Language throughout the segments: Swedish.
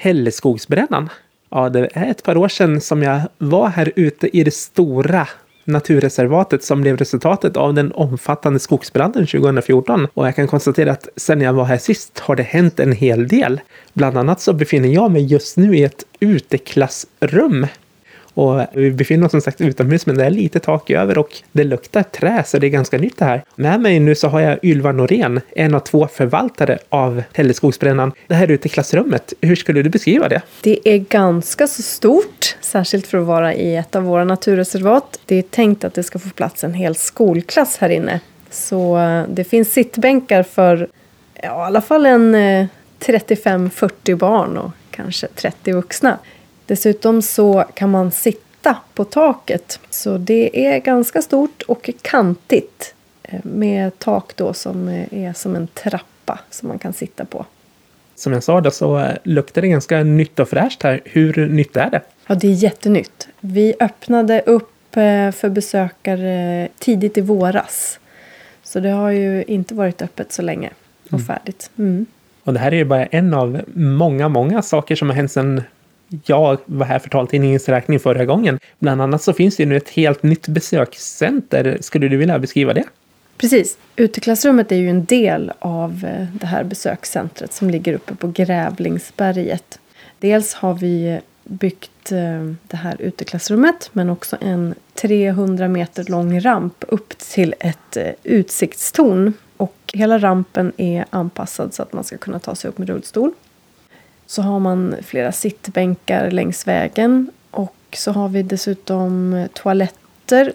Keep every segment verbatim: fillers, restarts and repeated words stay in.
Hällskogsbrännan. Ja, det är ett par år sedan som jag var här ute i det stora naturreservatet som blev resultatet av den omfattande skogsbranden tjugo fjorton. Och jag kan konstatera att sen jag var här sist har det hänt en hel del. Bland annat så befinner jag mig just nu i ett uteklassrum. Och vi befinner oss som sagt utomhus, men det är lite tak över och det luktar trä, så det är ganska nytt det här. Med mig nu så har jag Ylva Norén, en av två förvaltare av Hällskogsbrännan. Det här uteklassrummet, hur skulle du beskriva det? Det är ganska så stort, särskilt för att vara i ett av våra naturreservat. Det är tänkt att det ska få plats en hel skolklass här inne. Så det finns sittbänkar för ja, i alla fall en trettiofem fyrtio barn och kanske trettio vuxna. Dessutom så kan man sitta på taket, så det är ganska stort och kantigt med tak då som är som en trappa som man kan sitta på. Som jag sa då så luktar det ganska nytt och fräscht här. Hur nytt är det? Ja, det är jättenytt. Vi öppnade upp för besökare tidigt i våras. Så det har ju inte varit öppet så länge och färdigt. Mm. Och det här är ju bara en av många, många saker som har hänt sedan jag var här för taltidningens räkning förra gången. Bland annat så finns det nu ett helt nytt besökscenter. Skulle du vilja beskriva det? Precis. Uteklassrummet är ju en del av det här besökscentret som ligger uppe på Grävlingsberget. Dels har vi byggt det här uteklassrummet, men också en trehundra meter lång ramp upp till ett utsiktstorn. Och hela rampen är anpassad så att man ska kunna ta sig upp med rullstol. Så har man flera sittbänkar längs vägen och så har vi dessutom toaletter.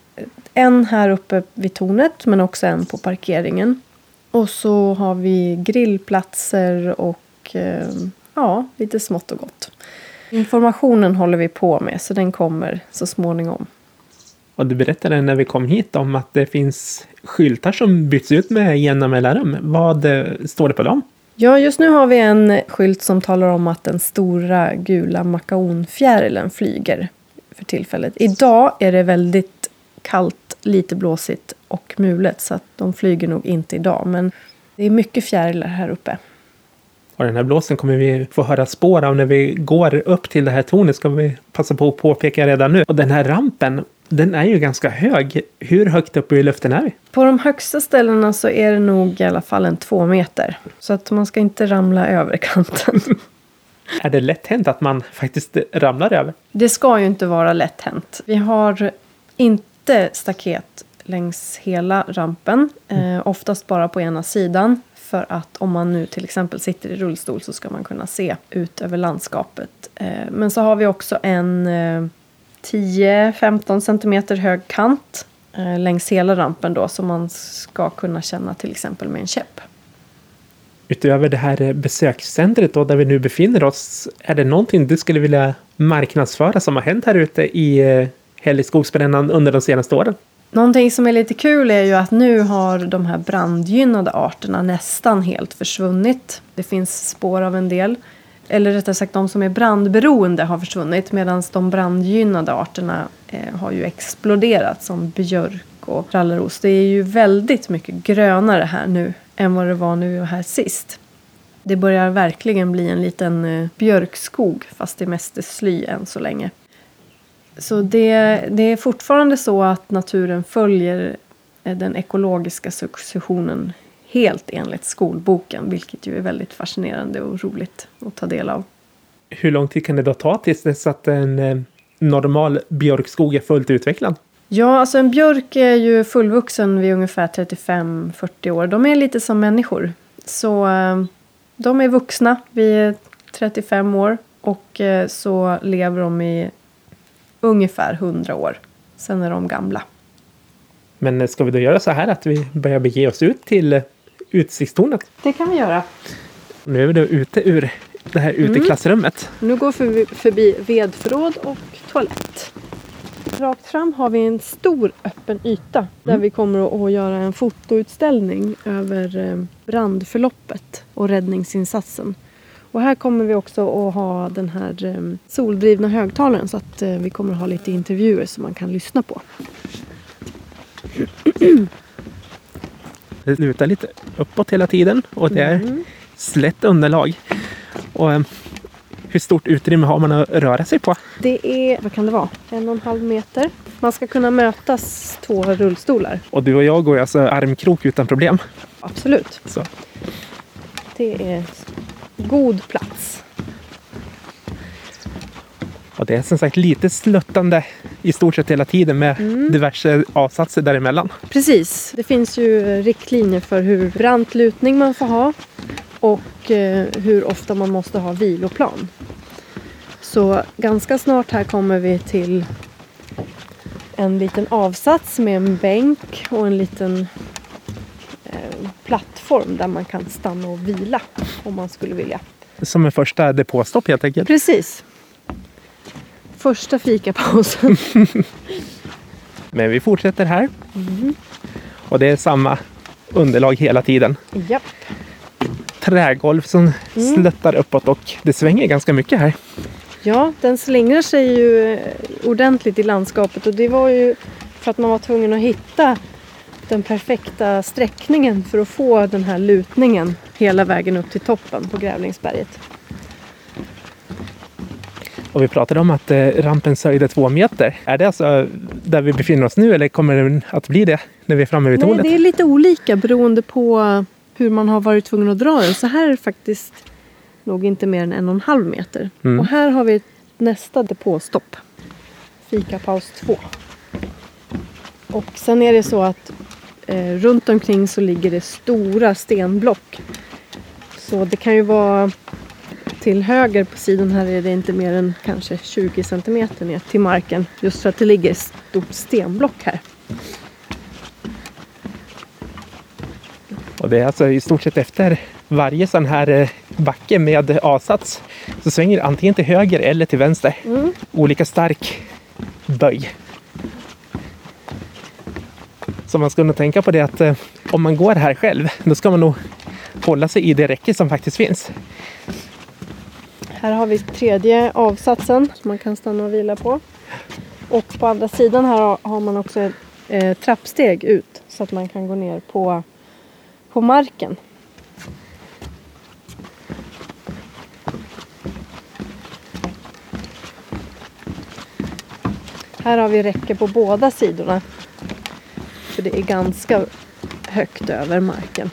En här uppe vid tornet, men också en på parkeringen. Och så har vi grillplatser och ja, lite smått och gott. Informationen håller vi på med, så den kommer så småningom. Och du berättade när vi kom hit om att det finns skyltar som byts ut med jämna mellanrum. Vad står det på dem? Ja, just nu har vi en skylt som talar om att den stora gula makaonfjärilen flyger för tillfället. Idag är det väldigt kallt, lite blåsigt och mulet, så att de flyger nog inte idag. Men det är mycket fjärilar här uppe. Och den här blåsen kommer vi få höra spår av när vi går upp till det här tornet, ska vi passa på att påpeka redan nu. Och den här rampen, den är ju ganska hög. Hur högt upp i luften är vi? På de högsta ställena så är det nog i alla fall en två meter. Så att man ska inte ramla över kanten. Är det lätt hänt att man faktiskt ramlar över? Det ska ju inte vara lätt hänt. Vi har inte staket längs hela rampen. Eh, oftast bara på ena sidan. För att om man nu till exempel sitter i rullstol så ska man kunna se ut över landskapet. Eh, men så har vi också en eh, tio till femton centimeter hög kant eh, längs hela rampen då, som man ska kunna känna till exempel med en käpp. Utöver det här besökscentret då, där vi nu befinner oss, är det någonting du skulle vilja marknadsföra som har hänt här ute i eh, Hällskogsbrännan under de senaste åren? Någonting som är lite kul är ju att nu har de här brandgynnade arterna nästan helt försvunnit. Det finns spår av en del. Eller rättare sagt, de som är brandberoende har försvunnit. Medan de brandgynnade arterna eh, har ju exploderat, som björk och ralleros. Det är ju väldigt mycket grönare här nu än vad det var nu och här sist. Det börjar verkligen bli en liten eh, björkskog, fast det mest är sly än så länge. Så det, det är fortfarande så att naturen följer den ekologiska successionen helt enligt skolboken. Vilket ju är väldigt fascinerande och roligt att ta del av. Hur lång tid kan det då ta tills dess att en eh, normal björkskog är fullt utvecklad? Ja, alltså en björk är ju fullvuxen vid ungefär trettiofem till fyrtio år. De är lite som människor. Så eh, de är vuxna vid trettiofem år. Och eh, så lever de i ungefär hundra år. Sen är de gamla. Men ska vi då göra så här att vi börjar bege oss ut till utsiktstornet? Det kan vi göra. Nu är vi då ute ur det här uteklassrummet. Mm. Nu går vi förbi vedförråd och toalett. Rakt fram har vi en stor öppen yta. Mm. Där vi kommer att göra en fotoutställning över brandförloppet och räddningsinsatsen. Och här kommer vi också att ha den här soldrivna högtalaren, så att vi kommer att ha lite intervjuer som man kan lyssna på. Det lutar lite uppåt hela tiden och det är mm. slätt underlag. Och Hur stort utrymme har man att röra sig på? Det är, vad kan det vara? En och en halv meter. Man ska kunna mötas två rullstolar. Och du och jag går alltså armkrok utan problem. Absolut. Så. Det är god plats. Och det är som sagt lite sluttande i stort sett hela tiden med mm. diverse avsatser däremellan. Precis. Det finns ju riktlinjer för hur brant lutning man får ha och eh, hur ofta man måste ha viloplan. Så ganska snart här kommer vi till en liten avsats med en bänk och en liten eh, plattform där man kan stanna och vila om man skulle vilja. Som en första depåstopp helt enkelt. Precis. Första fikapausen. Men vi fortsätter här. Mm. Och det är samma underlag hela tiden. Japp. Trägolv som mm. slättar uppåt och det svänger ganska mycket här. Ja, den slingrar sig ju ordentligt i landskapet och det var ju för att man var tvungen att hitta den perfekta sträckningen för att få den här lutningen hela vägen upp till toppen på Grävlingsberget. Och vi pratade om att eh, rampens höjd är två meter. Är det alltså där vi befinner oss nu eller kommer det att bli det när vi är framme vid tornet? Nej, det är lite olika beroende på hur man har varit tvungen att dra den. Så här är det faktiskt nog inte mer än en och en halv meter. Mm. Och här har vi nästa depåstopp. Fikapaus två. Och sen är det så att eh, runt omkring så ligger det stora stenblock. Så det kan ju vara till höger på sidan här är det inte mer än kanske tjugo centimeter ner till marken. Just för att det ligger ett stort stenblock här. Och det är alltså i stort sett efter varje sån här backe med avsats så svänger det antingen till höger eller till vänster. Mm. Olika stark böj. Så man ska nog tänka på det att eh, om man går här själv då ska man nog hålla sig i det räcke som faktiskt finns. Här har vi tredje avsatsen som man kan stanna och vila på. Och på andra sidan här har man också ett eh, trappsteg ut så att man kan gå ner på, på marken. Här har vi räcke på båda sidorna. För det är ganska högt över marken.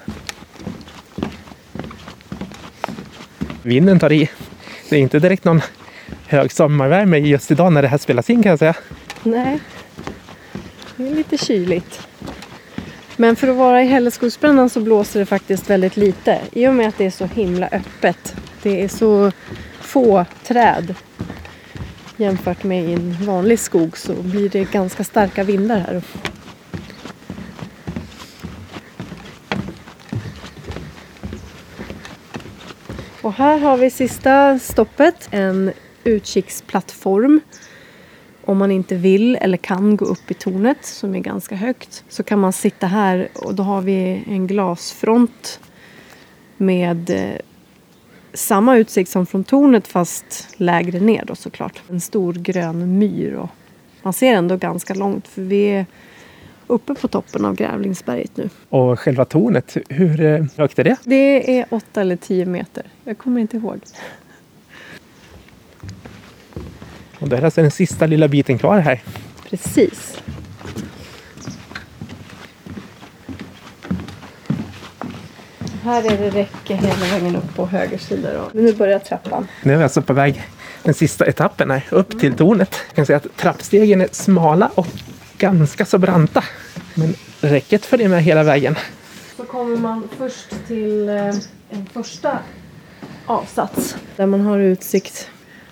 Vinden tar i. Det är inte direkt någon hög sommarvärme just idag när det här spelas in kan jag säga. Nej, det är lite kyligt. Men för att vara i Hällskogsbrännan så blåser det faktiskt väldigt lite. I och med att det är så himla öppet. Det är så få träd. Jämfört med i en vanlig skog så blir det ganska starka vindar här uppe. Och här har vi sista stoppet, en utkiksplattform. Om man inte vill eller kan gå upp i tornet som är ganska högt så kan man sitta här och då har vi en glasfront med eh, samma utsikt som från tornet fast lägre ner då såklart. En stor grön myr och man ser ändå ganska långt för vi är uppe på toppen av Grävlingsberget nu. Och själva tornet, hur högt är det? Det är åtta eller tio meter. Jag kommer inte ihåg. Och det är alltså den sista lilla biten kvar här. Precis. Här är det räcke hela vägen upp på höger sida. Då. Nu börjar trappan. Nu är vi alltså på väg den sista etappen här, upp mm. till tornet. Jag kan säga att trappstegen är smala och ganska så branta. Men räcket följer med hela vägen. Så kommer man först till eh, en första avsats. Där man har utsikt.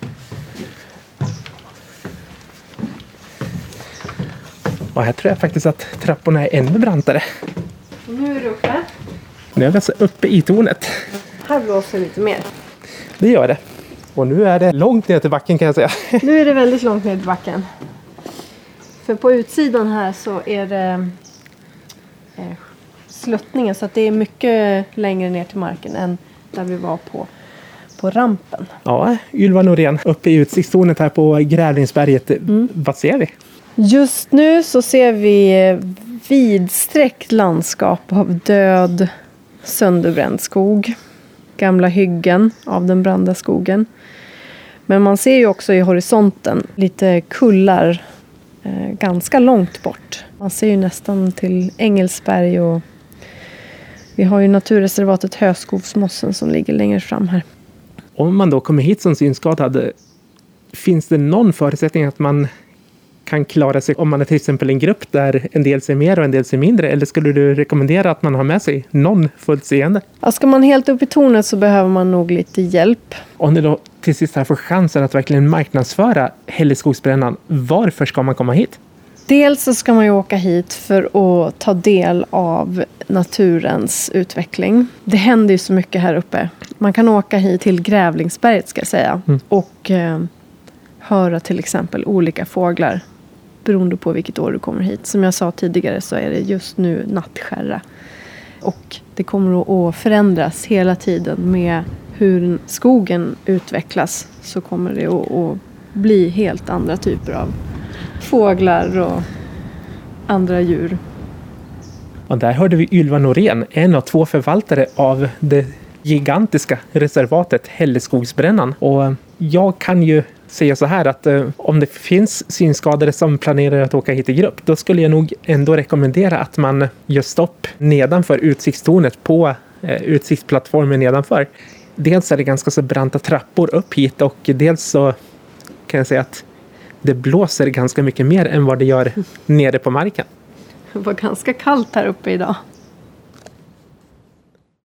Och här tror jag faktiskt att trapporna är ännu brantare. Och nu är du uppe. Nu är vi alltså uppe i tornet. Här blåser lite mer. Det gör det. Och nu är det långt ner till backen kan jag säga. Nu är det väldigt långt ner till backen. För på utsidan här så är det eh, sluttningen så att det är mycket längre ner till marken än där vi var på, på rampen. Ja, Ylva Norén uppe i utsiktstornet här på Grävlingsberget. Mm. Vad ser vi? Just nu så ser vi vidsträckt landskap av död, sönderbränd skog. Gamla hyggen av den brända skogen. Men man ser ju också i horisonten lite kullar eh, ganska långt bort. Man ser ju nästan till Engelsberg och vi har ju naturreservatet Höskovsmossen som ligger längre fram här. Om man då kommer hit som synskadad, finns det någon förutsättning att man kan klara sig om man är till exempel en grupp där en del ser mer och en del ser mindre? Eller skulle du rekommendera att man har med sig någon fullt seende? Ja, ska man helt upp i tornet så behöver man nog lite hjälp. Om ni då till sist här får chansen att verkligen marknadsföra Hälleskogsbrännan, varför ska man komma hit? Dels så ska man ju åka hit för att ta del av naturens utveckling. Det händer ju så mycket här uppe. Man kan åka hit till Grävlingsberget ska jag säga. Mm. Och eh, höra till exempel olika fåglar. Beroende på vilket år du kommer hit. Som jag sa tidigare så är det just nu nattskärra. Och det kommer att förändras hela tiden med hur skogen utvecklas. Så kommer det att bli helt andra typer av fåglar och andra djur. Och där hörde vi Ylva Norén, en av två förvaltare av det gigantiska reservatet Hälleskogsbrännan. Och jag kan ju säga så här att eh, om det finns synskadade som planerar att åka hit i grupp, då skulle jag nog ändå rekommendera att man gör stopp nedanför utsiktstornet på eh, utsiktsplattformen nedanför. Dels är det ganska så branta trappor upp hit och dels så kan jag säga att det blåser ganska mycket mer än vad det gör nere på marken. Det var ganska kallt här uppe idag.